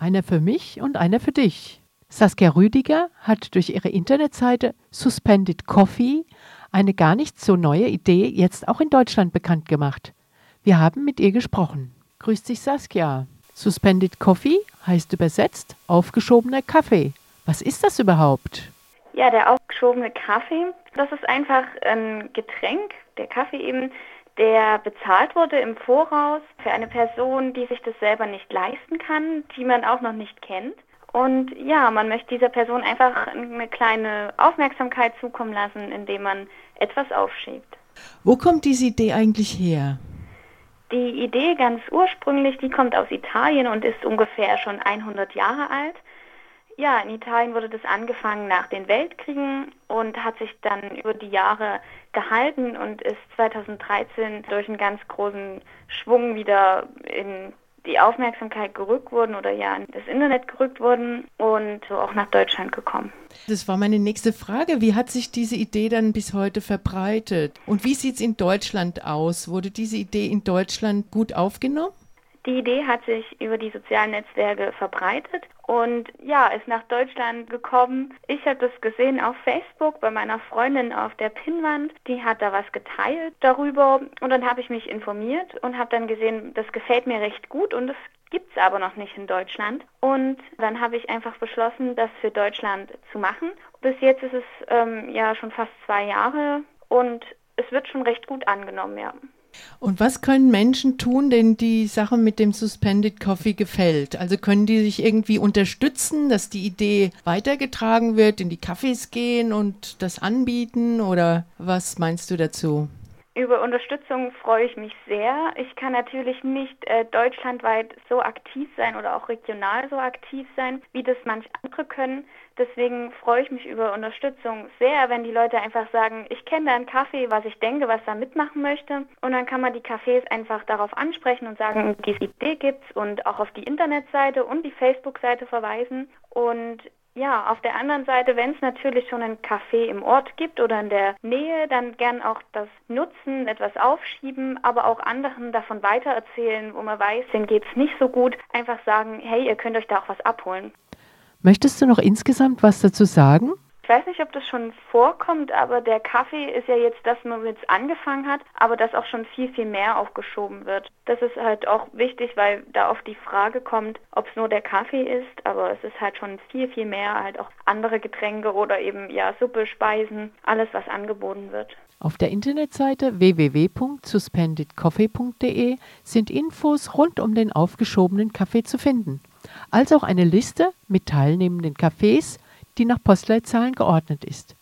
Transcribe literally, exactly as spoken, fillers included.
Einer für mich und einer für dich. Saskia Rüdiger hat durch ihre Internetseite Suspended Coffee eine gar nicht so neue Idee jetzt auch in Deutschland bekannt gemacht. Wir haben mit ihr gesprochen. Grüß dich, Saskia. Suspended Coffee heißt übersetzt aufgeschobener Kaffee. Was ist das überhaupt? Ja, der aufgeschobene Kaffee, das ist einfach ein Getränk, der Kaffee eben, der bezahlt wurde im Voraus für eine Person, die sich das selber nicht leisten kann, die man auch noch nicht kennt. Und ja, man möchte dieser Person einfach eine kleine Aufmerksamkeit zukommen lassen, indem man etwas aufschiebt. Wo kommt diese Idee eigentlich her? Die Idee ganz ursprünglich, die kommt aus Italien und ist ungefähr schon hundert Jahre alt. Ja, in Italien wurde das angefangen nach den Weltkriegen und hat sich dann über die Jahre gehalten und ist zweitausenddreizehn durch einen ganz großen Schwung wieder in die Aufmerksamkeit gerückt worden oder ja in das Internet gerückt worden und so auch nach Deutschland gekommen. Das war meine nächste Frage. Wie hat sich diese Idee dann bis heute verbreitet? Und wie sieht es in Deutschland aus? Wurde diese Idee in Deutschland gut aufgenommen? Die Idee hat sich über die sozialen Netzwerke verbreitet und ja, ist nach Deutschland gekommen. Ich habe das gesehen auf Facebook bei meiner Freundin auf der Pinnwand. Die hat da was geteilt darüber und dann habe ich mich informiert und habe dann gesehen, das gefällt mir recht gut und das gibt es aber noch nicht in Deutschland. Und dann habe ich einfach beschlossen, das für Deutschland zu machen. Bis jetzt ist es ähm, ja schon fast zwei Jahre und es wird schon recht gut angenommen, ja. Und was können Menschen tun, denen die Sache mit dem Suspended Coffee gefällt? Also können die sich irgendwie unterstützen, dass die Idee weitergetragen wird, in die Cafés gehen und das anbieten? Oder was meinst du dazu? Über Unterstützung freue ich mich sehr. Ich kann natürlich nicht äh, deutschlandweit so aktiv sein oder auch regional so aktiv sein, wie das manch andere können. Deswegen freue ich mich über Unterstützung sehr, wenn die Leute einfach sagen, ich kenne da einen Kaffee, was ich denke, was da mitmachen möchte. Und dann kann man die Cafés einfach darauf ansprechen und sagen, diese Idee gibt's und auch auf die Internetseite und die Facebook-Seite verweisen. Und ja, auf der anderen Seite, wenn es natürlich schon ein Café im Ort gibt oder in der Nähe, dann gern auch das nutzen, etwas aufschieben, aber auch anderen davon weitererzählen, wo man weiß, denen geht's nicht so gut, einfach sagen, hey, ihr könnt euch da auch was abholen. Möchtest du noch insgesamt was dazu sagen? Ich weiß nicht, ob das schon vorkommt, aber der Kaffee ist ja jetzt das, womit es angefangen hat, aber dass auch schon viel, viel mehr aufgeschoben wird. Das ist halt auch wichtig, weil da oft die Frage kommt, ob es nur der Kaffee ist, aber es ist halt schon viel, viel mehr, halt auch andere Getränke oder eben ja Suppe, Speisen, alles, was angeboten wird. Auf der Internetseite w w w punkt suspended coffee punkt d e sind Infos rund um den aufgeschobenen Kaffee zu finden, als auch eine Liste mit teilnehmenden Cafés, die nach Postleitzahlen geordnet ist.